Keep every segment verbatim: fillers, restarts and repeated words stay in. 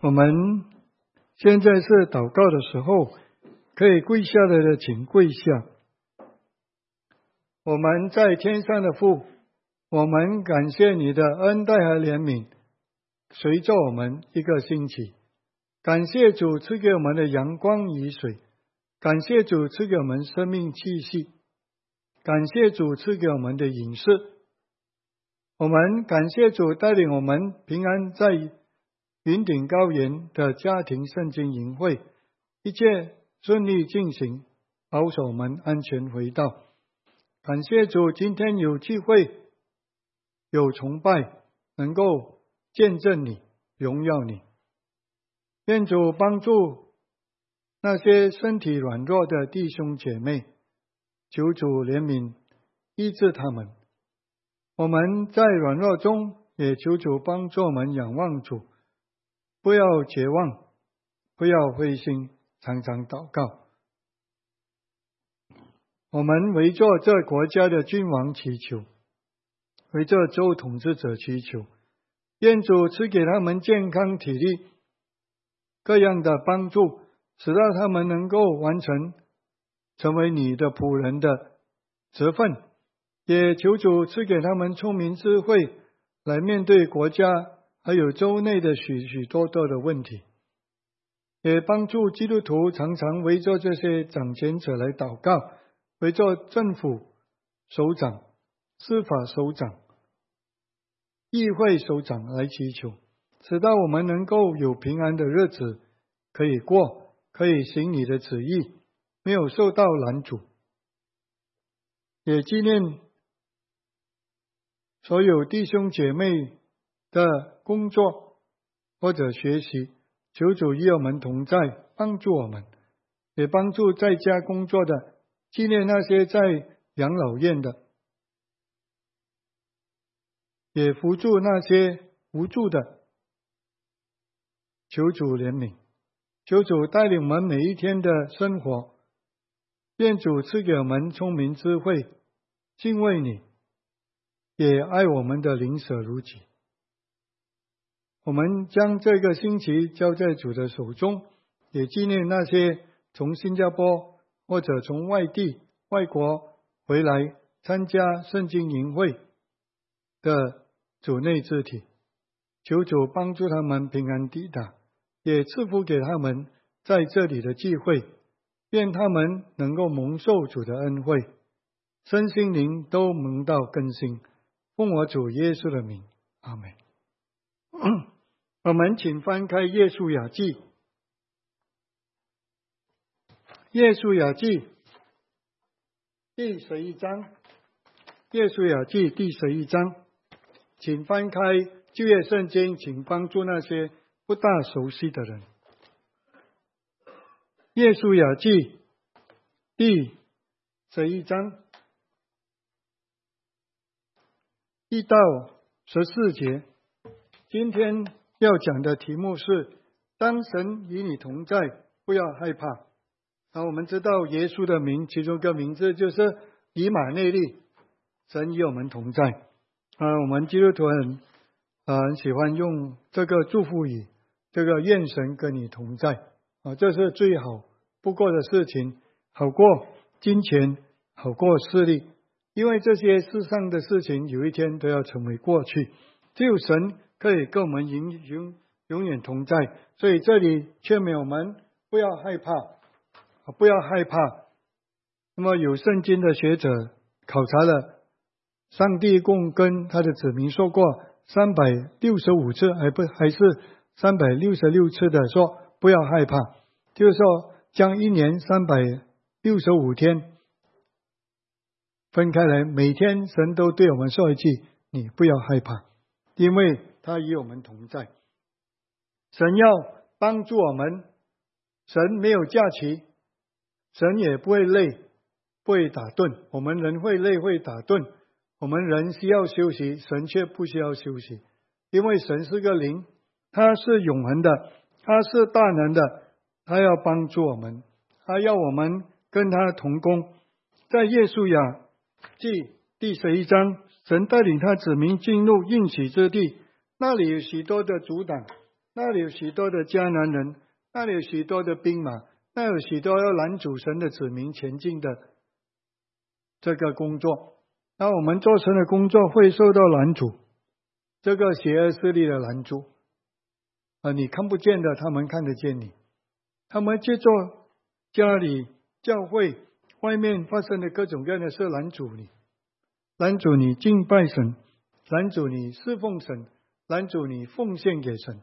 我们现在是祷告的时候，可以跪下来的请跪下。我们在天上的父，我们感谢你的恩待和怜悯，随着我们一个星期。感谢主赐给我们的阳光雨水，感谢主赐给我们生命气息，感谢主赐给我们的饮食。我们感谢主带领我们平安在云顶高原的家庭圣经营会，一切顺利进行，保守我们安全回到。感谢主今天有机会有崇拜，能够见证你，荣耀你。愿主帮助那些身体软弱的弟兄姐妹，求主怜悯医治他们。我们在软弱中也求主帮助我们仰望主，不要绝望，不要灰心，常常祷告。我们为着这国家的君王祈求，为着州统治者祈求，愿主赐给他们健康体力各样的帮助，使到他们能够完成成为你的仆人的职分。也求主赐给他们聪明智慧，来面对国家还有州内的许许多多的问题。也帮助基督徒常常围着这些掌权者来祷告，围着政府首长、司法首长、议会首长来祈求，使到我们能够有平安的日子可以过，可以行你的旨意，没有受到拦阻。也纪念所有弟兄姐妹的工作或者学习，求主与我们同在，帮助我们，也帮助在家工作的，纪念那些在养老院的，也扶助那些无助的。求主怜悯，求主带领我们每一天的生活，愿主赐给我们聪明智慧，敬畏你，也爱我们的邻舍如己。我们将这个星期交在主的手中，也纪念那些从新加坡或者从外地外国回来参加圣经营会的主内肢体，求主帮助他们平安抵达，也赐福给他们在这里的聚会，愿他们能够蒙受主的恩惠，身心灵都蒙到更新。奉我主耶稣的名，阿们。我们请翻开约书亚记，约书亚记第十一章，约书亚记第十一章，请翻开旧约圣经，请帮助那些不大熟悉的人。约书亚记第十一章一到十四节，今天要讲的题目是当神与你同在，不要害怕。那我们知道耶稣的名，其中一个名字就是以马内利，神与我们同在。啊，我们基督徒很啊很喜欢用这个祝福语，这个愿神跟你同在啊，这是最好不过的事情，好过金钱，好过势力，因为这些世上的事情有一天都要成为过去，只有神可以跟我们永永永远同在。所以这里劝勉我们不要害怕，不要害怕。那么有圣经的学者考察了，上帝共跟他的子民说过三百六十五次，还不还是三百六十六次的说不要害怕，就是说将一年三百六十五天分开来，每天神都对我们说一句，你不要害怕，因为他与我们同在。神要帮助我们，神没有假期，神也不会累，不会打盹。我们人会累会打盹，我们人需要休息，神却不需要休息，因为神是个灵，他是永恒的，他是大能的，他要帮助我们，他要我们跟他同工。在约书亚记第十一章，神带领他子民进入应许之地，那里有许多的阻挡， 那里有许多的迦南人，那里有许多的兵马，那有许多要拦阻神的子民前进的这个工作。那我们做神的工作会受到拦阻，这个邪恶势力的拦阻啊，你看不见的，他们看得见你。他们借助家里、教会外面发生的各种各样的事拦阻你，拦阻你敬拜神，拦阻你侍奉神，拦阻你奉献给神。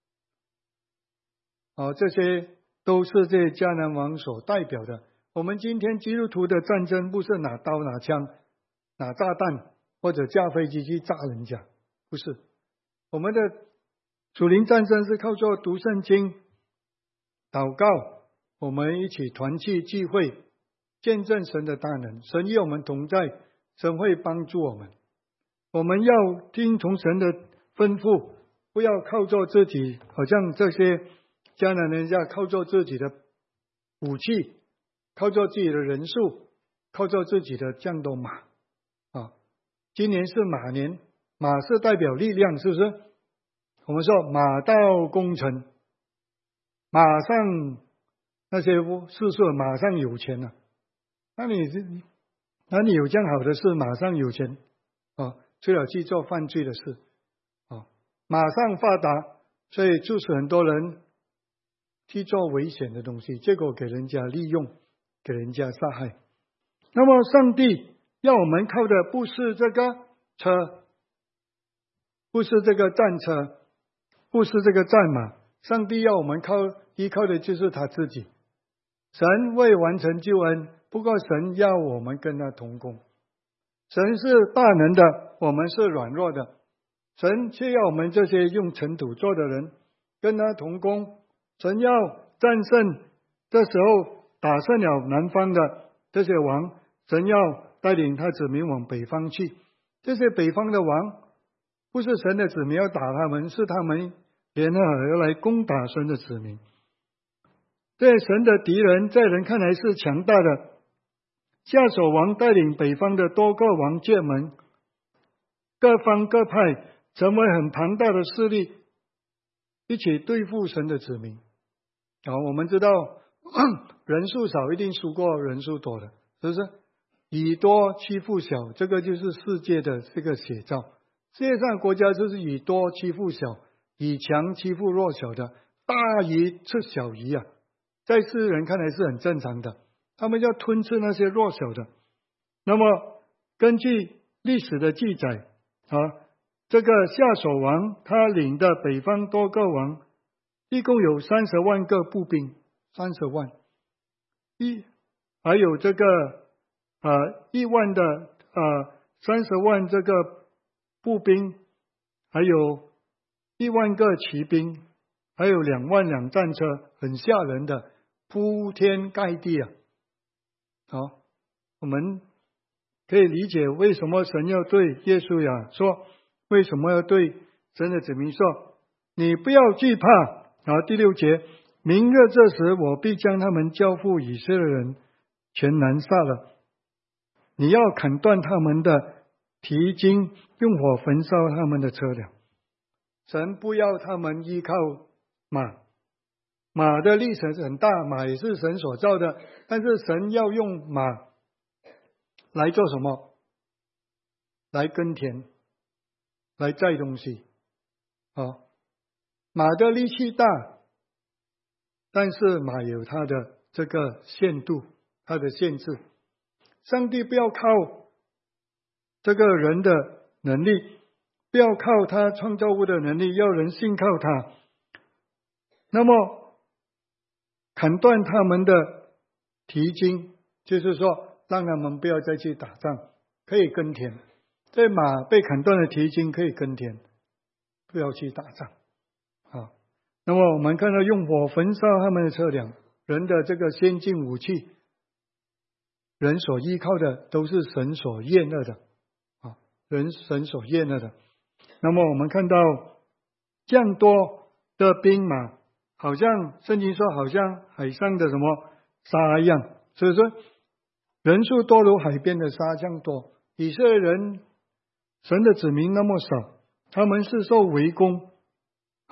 啊，这些都是这些迦南王所代表的。我们今天基督徒的战争不是拿刀拿枪拿炸弹或者驾飞机去炸人家，不是。我们的属灵战争是靠着读圣经、祷告，我们一起团契聚会，见证神的大能。神与我们同在，神会帮助我们。我们要听从神的吩咐，不要靠着自己，好像这些迦南人家靠着自己的武器，靠着自己的人数，靠着自己的战斗马啊。今年是马年，马是代表力量，是不是？我们说马到功成，马上那些世俗马上有钱了、啊。那你那你有这样好的事，马上有钱啊？除了去做犯罪的事啊，马上发达，所以促使很多人去做危险的东西，结果给人家利用，给人家杀害。那么上帝要我们靠的不是这个车，不是这个战车，不是这个战马，上帝要我们靠依靠的就是他自己。神为完成救恩，不过神要我们跟他同工。神是大能的，我们是软弱的，神却要我们这些用尘土做的人跟他同工。神要战胜，这时候打胜了南方的这些王，神要带领他子民往北方去。这些北方的王不是神的子民要打他们，是他们联合而来攻打神的子民。这神的敌人在人看来是强大的，夏手王带领北方的多个王界们，各方各派成为很庞大的势力，一起对付神的子民。好，我们知道人数少一定输过人数多的，是不是？以多欺负小，这个就是世界的这个写照。世界上国家就是以多欺负小，以强欺负弱小的，大鱼吃小鱼啊，在世人看来是很正常的，他们要吞吃那些弱小的。那么根据历史的记载啊，这个夏手王他领的北方多个王一共有三十万个步兵，三十万，一还有这个呃一万的呃三十万这个步兵，还有一万个骑兵，还有两万辆战车，很吓人的，铺天盖地啊！好，我们可以理解为什么神要对耶稣亚说，为什么要对神的子民说，你不要惧怕。然后第六节，明日这时我必将他们交付以色列人，全然杀了。你要砍断他们的蹄筋，用火焚烧他们的车辆。神不要他们依靠马，马的力神很大，马也是神所造的，但是神要用马来做什么？来耕田，来载东西。好，马的力气大，但是马有它的这个限度，它的限制。上帝不要靠这个人的能力，不要靠他创造物的能力，要人信靠他。那么砍断他们的蹄筋，就是说让他们不要再去打仗，可以耕田。这马被砍断的蹄筋可以耕田，不要去打仗。好，那么我们看到用火焚烧他们的车辆，人的这个先进武器，人所依靠的都是神所厌恶的啊，人神所厌恶的。那么我们看到这样多的兵马，好像圣经说好像海上的什么沙一样，所以说人数多如海边的沙这样多。以色列人神的子民那么少，他们是受围攻啊，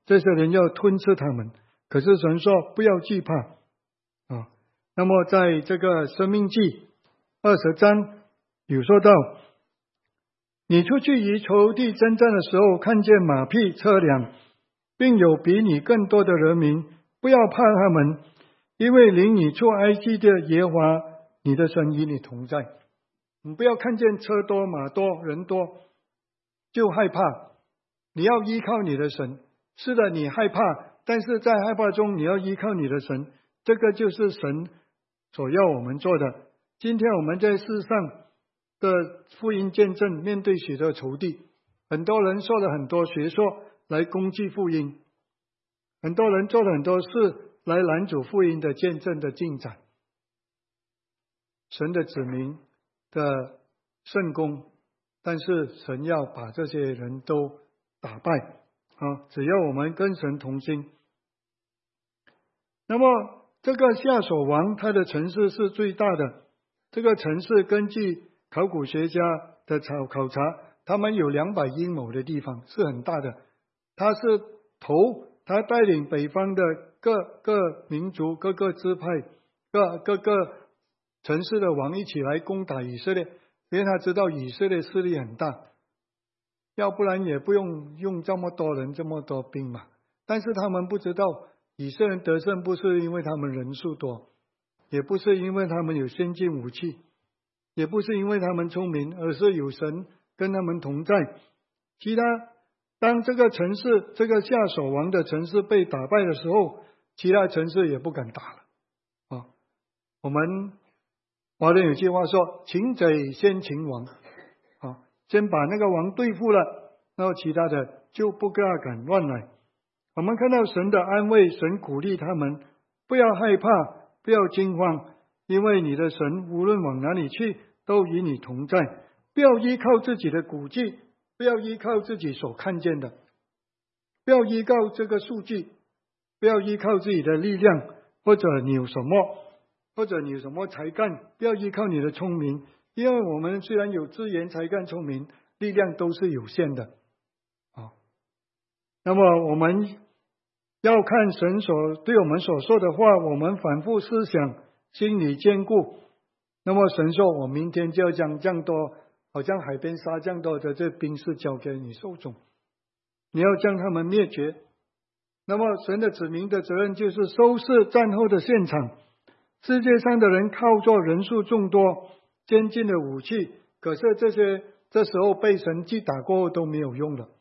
这些人要吞噬他们。可是神说不要惧怕啊。那么在这个申命记二十章有说到，你出去与仇敌征战的时候，看见马匹车辆，并有比你更多的人民，不要怕他们，因为领你出埃及的耶和华你的神与你同在。你不要看见车多马多人多就害怕，你要依靠你的神。是的，你害怕，但是在害怕中你要依靠你的神，这个就是神所要我们做的。今天我们在世上的福音见证，面对许多仇敌，很多人说了很多学说来攻击福音，很多人做了很多事来拦阻福音的见证的进展。神的子民的圣功，但是神要把这些人都打败啊！只要我们跟神同心。那么这个夏所王他的城市是最大的，这个城市根据考古学家的考察，他们有两百英亩的地方，是很大的。他是头，他带领北方的各个民族、各个支派、各各个城市的王一起来攻打以色列，因为他知道以色列势力很大，要不然也不用用这么多人、这么多兵嘛。但是他们不知道，以色列人得胜不是因为他们人数多，也不是因为他们有先进武器，也不是因为他们聪明，而是有神跟他们同在。其他当这个城市，这个夏所王的城市被打败的时候，其他城市也不敢打了啊。我们华人有句话说，擒贼先擒王啊，先把那个王对付了，然后其他的就不大敢乱来。我们看到神的安慰，神鼓励他们不要害怕，不要惊慌，因为你的神无论往哪里去都与你同在。不要依靠自己的骨技，不要依靠自己所看见的，不要依靠这个数据，不要依靠自己的力量，或者你有什么，或者你有什么才干，不要依靠你的聪明，因为我们虽然有资源、才干、聪明，力量都是有限的啊。那么我们要看神所对我们所说的话，我们反复思想，心里坚固。那么神说，我明天就要将这样多，好像海边沙这样多的这兵士交给你手中，你要将他们灭绝。那么神的子民的责任就是收拾战后的现场。世界上的人靠着人数众多、先进的武器，可是这些这时候被神击打过后都没有用了。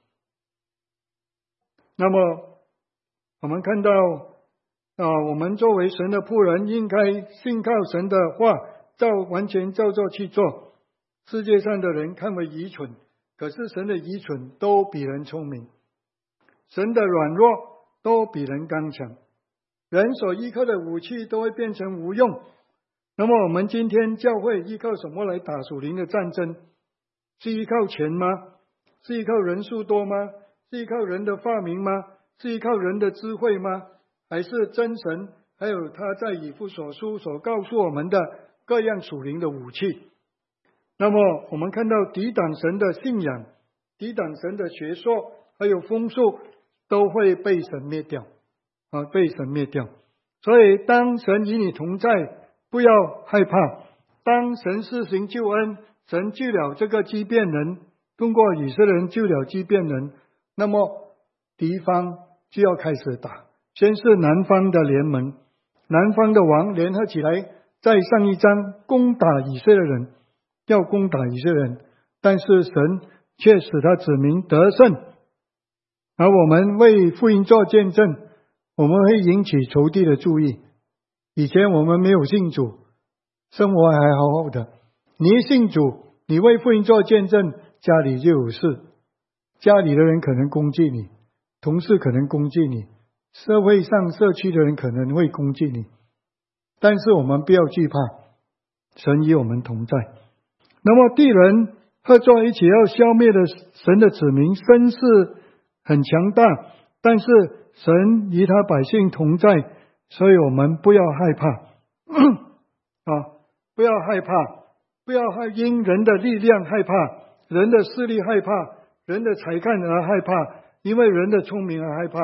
那么我们看到啊，我们作为神的仆人，应该信靠神的话，照完全照着去做。世界上的人看为愚蠢，可是神的愚蠢都比人聪明，神的软弱都比人刚强。人所依靠的武器都会变成无用。那么我们今天教会依靠什么来打属灵的战争？是依靠钱吗？是依靠人数多吗？是依靠人的发明吗？是依靠人的智慧吗？还是真神还有他在以弗所书所告诉我们的各样属灵的武器？那么我们看到抵挡神的信仰、抵挡神的学说还有风俗都会被神灭掉啊，被神灭掉。所以当神与你同在，不要害怕。当神施行救恩，神救了这个畸变人，通过以色列人救了畸变人，那么敌方就要开始打。先是南方的联盟，南方的王联合起来，在上一章攻打以色列人，要攻打以色列人，但是神却使他子民得胜。而我们为福音做见证，我们会引起仇敌的注意。以前我们没有信主，生活还好好的，你一信主，你为福音做见证，家里就有事，家里的人可能攻击你，同事可能攻击你，社会上社区的人可能会攻击你。但是我们不要惧怕，神与我们同在。那么敌人合作一起要消灭的神的子民，声势很强大，但是神与他百姓同在，所以我们不要害怕啊，不要害怕，不要因人的力量害怕，人的势力害怕，人的才干而害怕，因为人的聪明而害怕。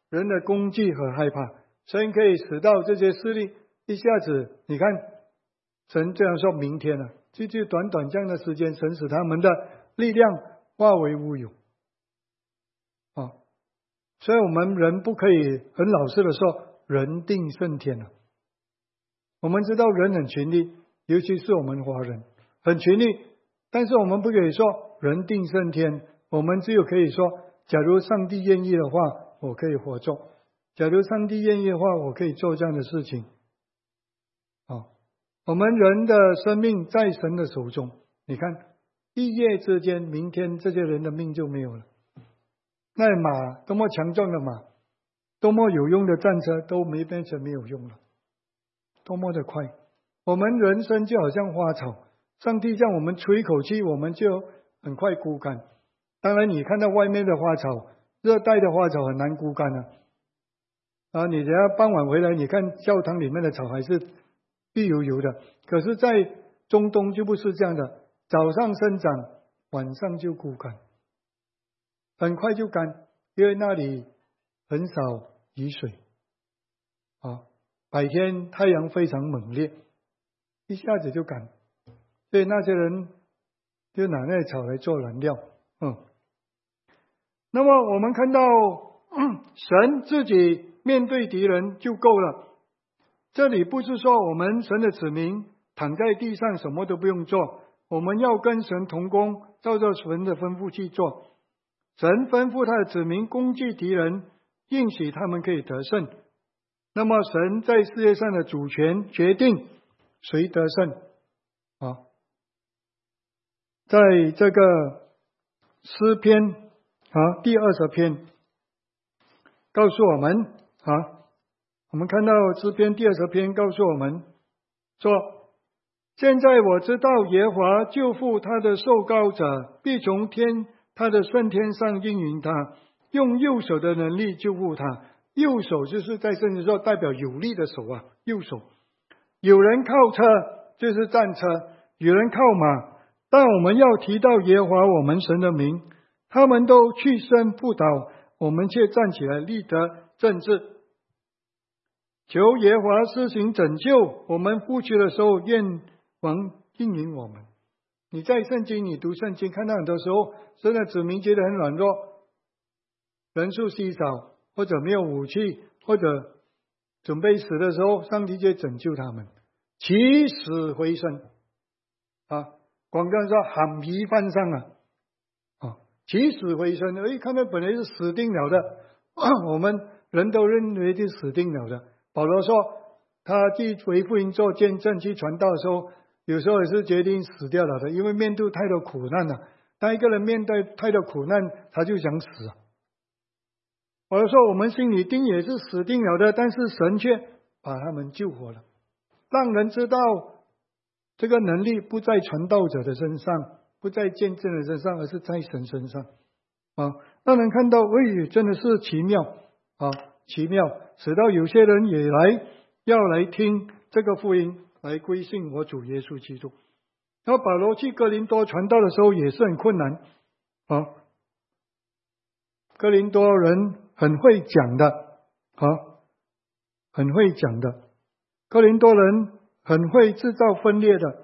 人的攻击和害怕。神可以使到这些势力一下子，你看，神这样说明天了，就就短短这样的时间，神使他们的力量化为乌有。啊，所以我们人不可以很老实的说，人定胜天了。我们知道人很权力，尤其是我们华人很权力，但是我们不可以说人定胜天，我们只有可以说，假如上帝愿意的话，我可以活做；假如上帝愿意的话，我可以做这样的事情。啊，我们人的生命在神的手中，你看一夜之间，明天这些人的命就没有了。那马多么强壮的马，多么有用的战车，都没变成没有用了，多么的快。我们人生就好像花草，上帝让我们吹一口气，我们就很快枯干。当然你看到外面的花草，热带的花草很难枯干啊。啊，你等下傍晚回来，你看教堂里面的草还是绿油油的，可是在中东就不是这样的，早上生长，晚上就枯干，很快就干，因为那里很少雨水。啊，白天太阳非常猛烈，一下子就干，所以那些人就拿那草来做燃料。嗯，那么我们看到、嗯、神自己面对敌人就够了。这里不是说我们神的子民躺在地上什么都不用做，我们要跟神同工，照着神的吩咐去做。神吩咐他的子民攻击敌人，应许他们可以得胜。那么神在世界上的主权决定谁得胜啊？在这个诗篇啊第二十篇告诉我们啊，我们看到诗篇第二十篇告诉我们说，现在我知道耶和华救护他的受膏者，必从天他的圣天上应允他，用右手的能力救护他。右手就是在圣经说代表有力的手啊，右手。有人靠车就是战车，有人靠马，但我们要提到耶和华我们神的名，他们都去身不倒，我们却站起来立得正直。求耶和华施行拯救，我们呼求的时候，愿王应允我们。你在圣经，你读圣经，看到很多时候，神的子民觉得很软弱，人数稀少，或者没有武器，或者准备死的时候，上帝就拯救他们，起死回生啊！广东说喊皮翻上啊，啊，起死回生。哎，看到本来是死定了的，啊、我们人都认为是死定了的。保罗说，他去为福音做见证、去传道的时候，有时候也是决定死掉了的，因为面对太多苦难了。当一个人面对太多苦难，他就想死啊。保罗说，我们心里定也是死定了的，但是神却把他们救活了，让人知道这个能力不在传道者的身上，不在见证的身上，而是在神身上啊，让人看到，喂，真的是奇妙啊，奇妙，使到有些人也来要来听这个福音，来归信我主耶稣基督。然后保罗去哥林多传道的时候也是很困难啊，哥林多人很会讲的啊，很会讲的，哥林多人很会制造分裂的。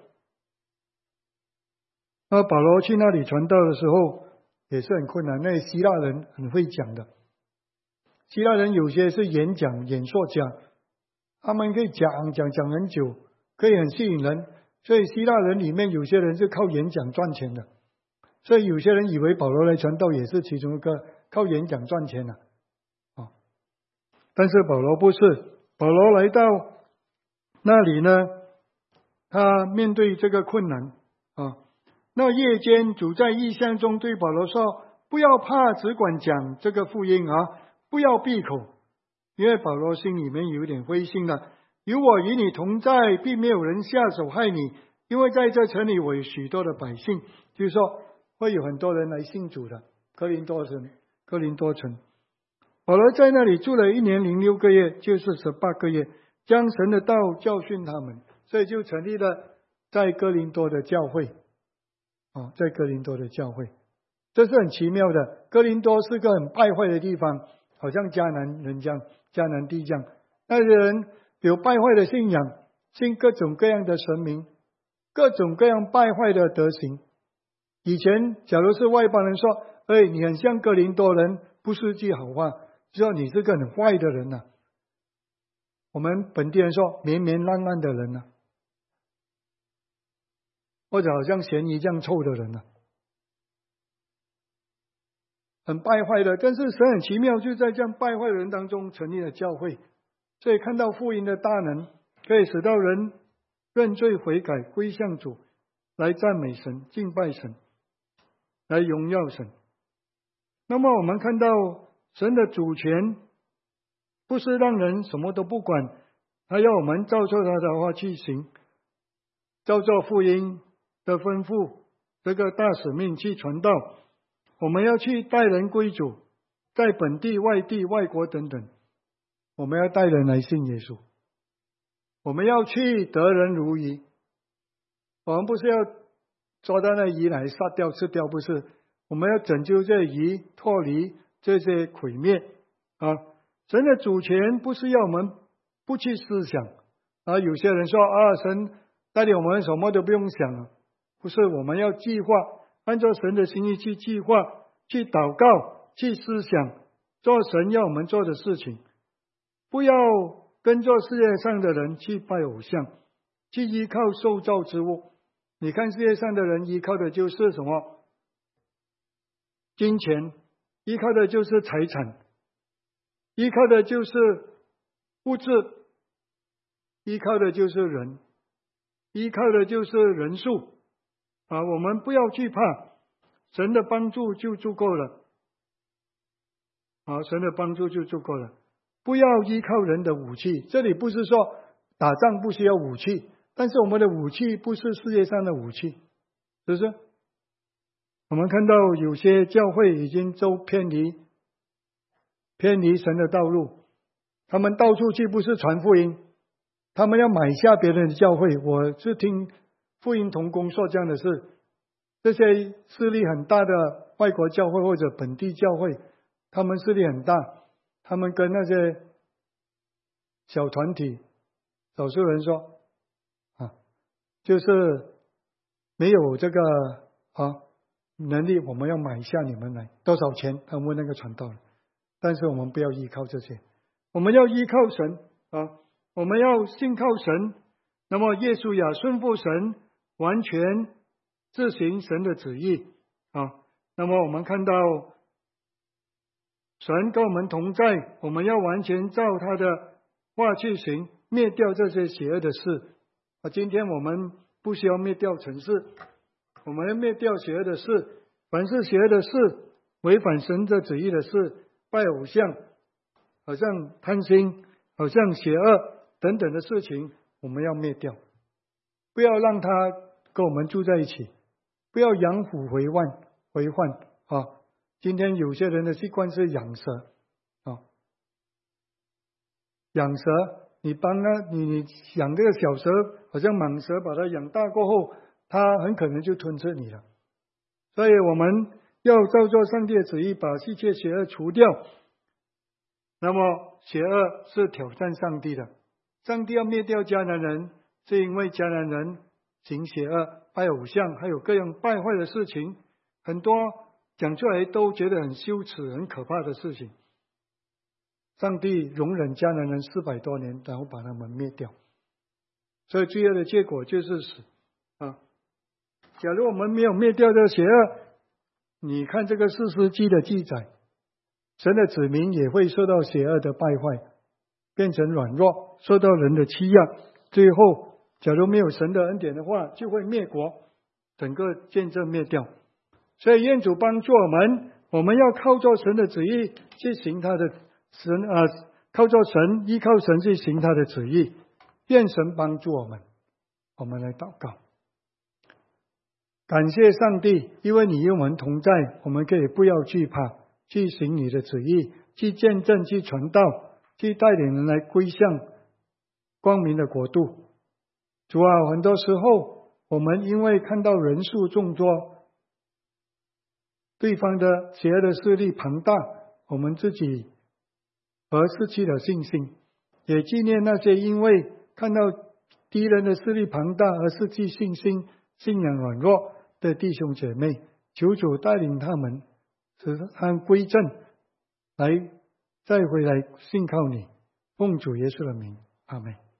那保罗去那里传道的时候也是很困难，那希腊人很会讲的，希腊人有些是演讲演说家，他们可以讲讲讲很久，可以很吸引人，所以希腊人里面有些人是靠演讲赚钱的，所以有些人以为保罗来传道也是其中一个靠演讲赚钱的啊，但是保罗不是，保罗来到那里呢，他面对这个困难啊。那夜间主在异象中对保罗说，不要怕，只管讲这个福音啊，不要闭口。因为保罗心里面有点灰心了，有我与你同在，并没有人下手害你，因为在这城里我有许多的百姓，就是说会有很多人来信主的。哥林多城，哥林多城，保罗在那里住了一年零六个月，就是十八个月，将神的道教训他们，所以就成立了在哥林多的教会啊，在哥林多的教会，这是很奇妙的。哥林多是个很败坏的地方好像迦南人这样，迦南地这样，那些人有败坏的信仰，信各种各样的神明，各种各样败坏的德行。以前假如是外邦人说，哎，你很像哥林多人，不是句好话，就说你是个很坏的人啊。我们本地人说绵绵烂烂的人啊，或者好像咸鱼这样臭的人啊，很败坏的。但是神很奇妙，就在这样败坏的人当中成立了教会。所以看到福音的大能，可以使到人认罪悔改，归向主，来赞美神，敬拜神，来荣耀神。那么我们看到神的主权不是让人什么都不管，他要我们照着他的话去行，照着福音的吩咐，这个大使命去传道。我们要去带人归主，在本地、外地、外国等等，我们要带人来信耶稣。我们要去得人如鱼，我们不是要抓到那鱼来杀掉吃掉，不是，我们要拯救这鱼，脱离这些毁灭啊！神的主权不是要我们不去思想啊！有些人说啊，神带领我们什么都不用想了，不是，我们要计划，按照神的心意去计划，去祷告，去思想，做神要我们做的事情。不要跟着世界上的人去拜偶像，去依靠受造之物。你看世界上的人依靠的就是什么？金钱，依靠的就是财产，依靠的就是物质，依靠的就是人，依靠的就是人数啊！我们不要惧怕，神的帮助就足够了啊！神的帮助就足够了。不要依靠人的武器，这里不是说打仗不需要武器，但是我们的武器不是世界上的武器，是不是？我们看到有些教会已经都偏离偏离神的道路，他们到处去不是传福音，他们要买下别人的教会。我是听福音同工说这样的事，这些势力很大的外国教会或者本地教会，他们势力很大，他们跟那些小团体少数人说啊，就是没有这个啊能力，我们要买下你们来，多少钱？他们问那个传道人。但是我们不要依靠这些，我们要依靠神啊，我们要信靠神。那么耶稣也顺服神，完全执行神的旨意啊。那么我们看到神跟我们同在，我们要完全照他的话去行，灭掉这些邪恶的事啊。今天我们不需要灭掉尘世，我们要灭掉邪恶的事，凡是邪恶的事，违反神的旨意的事，拜偶像，好像贪心，好像邪恶等等的事情，我们要灭掉，不要让他跟我们住在一起，不要养虎为患为患啊！今天有些人的习惯是养蛇啊，养蛇，你帮他，你你养这个小蛇，好像蟒蛇，把它养大过后，它很可能就吞吃你了。所以我们要照着上帝的旨意，把一切邪恶除掉。那么邪恶是挑战上帝的，上帝要灭掉迦南人，是因为迦南人行邪恶，拜偶像，还有各样败坏的事情，很多讲出来都觉得很羞耻、很可怕的事情。上帝容忍迦南人四百多年，然后把他们灭掉，所以罪恶的结果就是死啊！假如我们没有灭掉这邪恶，你看这个士师记的记载，神的子民也会受到邪恶的败坏，变成软弱，受到人的欺压，最后假如没有神的恩典的话，就会灭国，整个见证灭掉。所以愿主帮助我们，我们要靠着神的旨意去行他的神啊，靠着神，依靠神去行他的旨意。愿神帮助我们，我们来祷告。感谢上帝，因为你与我们同在，我们可以不要惧怕，去行你的旨意，去见证，去传道，去带领人来归向光明的国度。主啊，很多时候我们因为看到人数众多，对方的邪恶的势力庞大，我们自己而失去了信心，也纪念那些因为看到敌人的势力庞大而失去信心、信仰软弱的弟兄姐妹。求主带领他们使他们归正，来再回来信靠你。奉主耶稣的名，阿们。